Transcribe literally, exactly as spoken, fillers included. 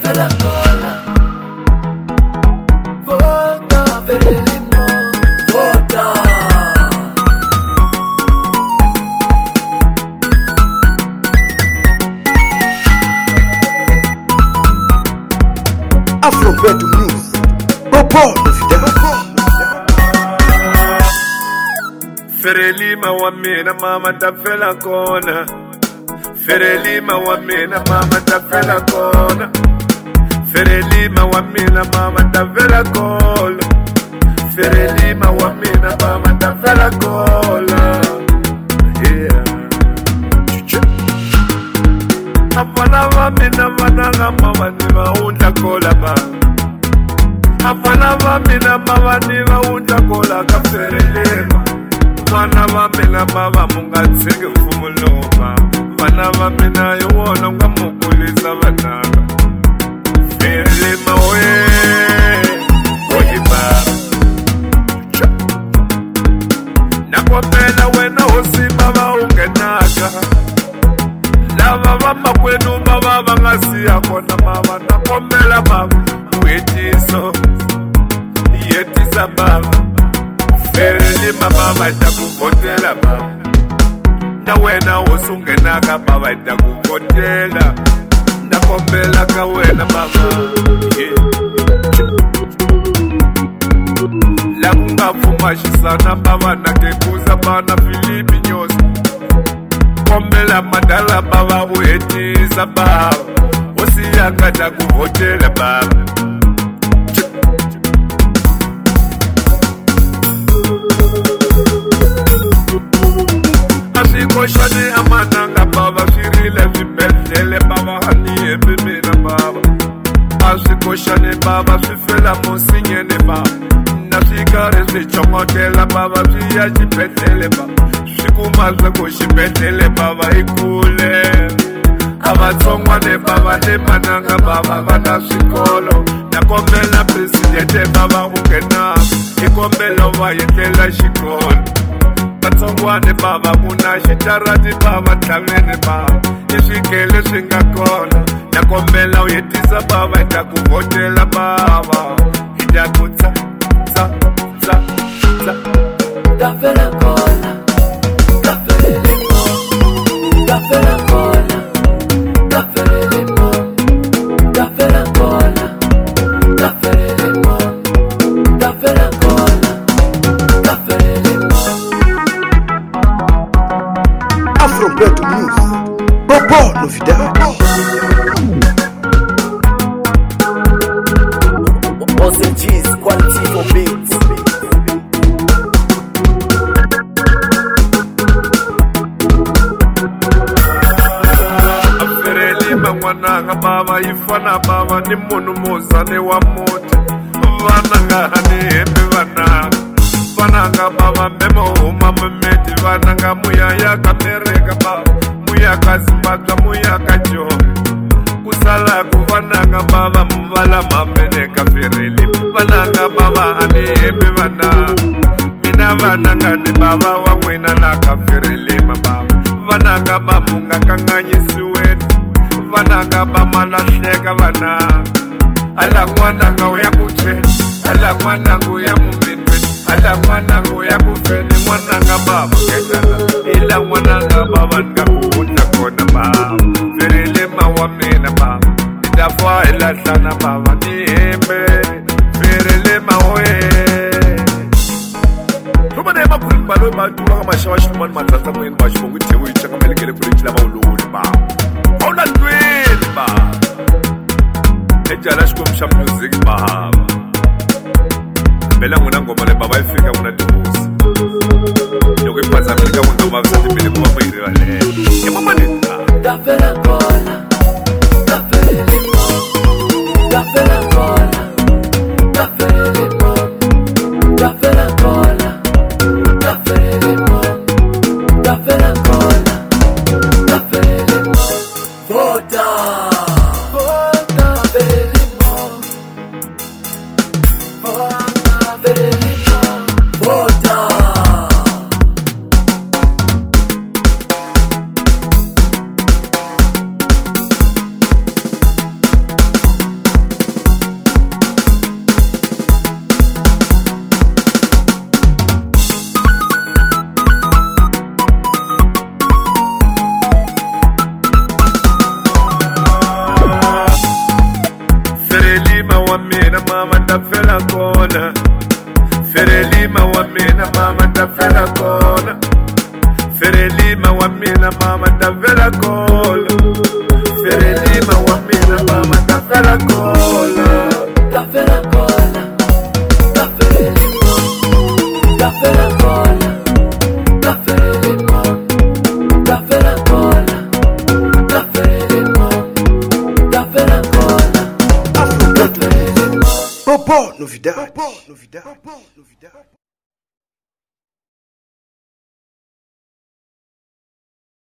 Afro-Beto Music, Bobo Novidade. Ferelima wa mina mama tafela kona. Ferelima wa mina mama tafela kona. Ferelima wa mina mama tafela kona. Ferelima wa mina mama tafela kona. Yeah. Apana wa mina mananga mama ni maunda kola ba. Apana wa mina mama ni maunda kola ka ferelima. Vana va mina mava munga tseke mfumulova. Vana va mina yona nga mukulisa vananga. Ferelima we oyiba nakwapela wena hosi baba ungenaka. Lava va makwenu baba vangasiya kona mava. Nakwapela baba uyetiso yetisa baba. Ferelima baba itakuvotela baba. Na wena usungenaka baba itakuvotela. Nakombela ka wena baba. Yeah. La kungafuma shisana baba nakekuza bana Filipi nyosi. Kombela madala baba uyetiza baba. Osiyaka takuvotela baba. Koshani amananga baba firile vibetele baba hani ebimina baba. Asi koshani baba fifela monsinyene baba. Nafikare zichomotela baba via jibetele baba. Shikumaza kushibetele baba ikule. Abatsongwane baba ne mananga baba vana shikolo. Nakombela presidente baba ukena. Ikombela wayetela shikolo. Batsongwane baba kuna shitarati baba tangene baba. Ishikele shingakona. Nakombela uyetisa baba itakuvotela baba. Itakutsa tsa tsa tsa. Tafela kona. Tafela kona. Tafela kona. Tafela kona. Tafela kona. Tafela kona. Tafela kona. Afro-Beto Music, Bobo Novidade. Você diz quality for beats. Ferelima mwananga baba ifana baba ni munu muzane wa muti. Vananga hani hembe vananga. Vananga baba memo uma mmeti. Vananga muya yaka mereka baba. Muya kazimbata muya kajo. Kusala kuvananga baba mvala mameneka Ferelima. Vananga baba hani hembe vananga. Mina vananga ni baba wa mwena naka Ferelima baba. Vananga bamunga kanganyisiweni. Vananga bamalahleka vananga. Ala mwananga uya kucheni. Ala mwananga uya mumbindweni. Ala mwananga uya kufeni. Mwananga baba ketala. Ila mwananga baba nkakuunda kona baba. Ferelima wa mina baba. Itafwa ila sana baba nihembe. Ferelima we Rumane makurin balo bantu waka mashawashi kumani matraza mweni bashi mungu tewe ichaka melekele kule chila mauluni baba. Ona twini baba. Ejala shikumsha music baba. Bela nguna ngoma le baba ifika nguna dibusi. Yoko ipaza meleka nguna ngoma visati bele kuwa mwiri wale. Yama manita. Tafela kona. Tafela kona. Tafela kona. Tafela kona. Tafela kona. Tafela kona. Tafela kona. Tafela kona. Vota. Vota Ferelima. Vota Ferelima. Vota. cola. Ferelima wa mina mama tavela cola. Ferelima wa mina mama tavela cola. Tavela cola. Tafelimo. Tavela cola. Tafelimo. Tavela cola. Tafelimo. Tavela cola. Afro Beto Music. Bobo novidade. Bobo novidade.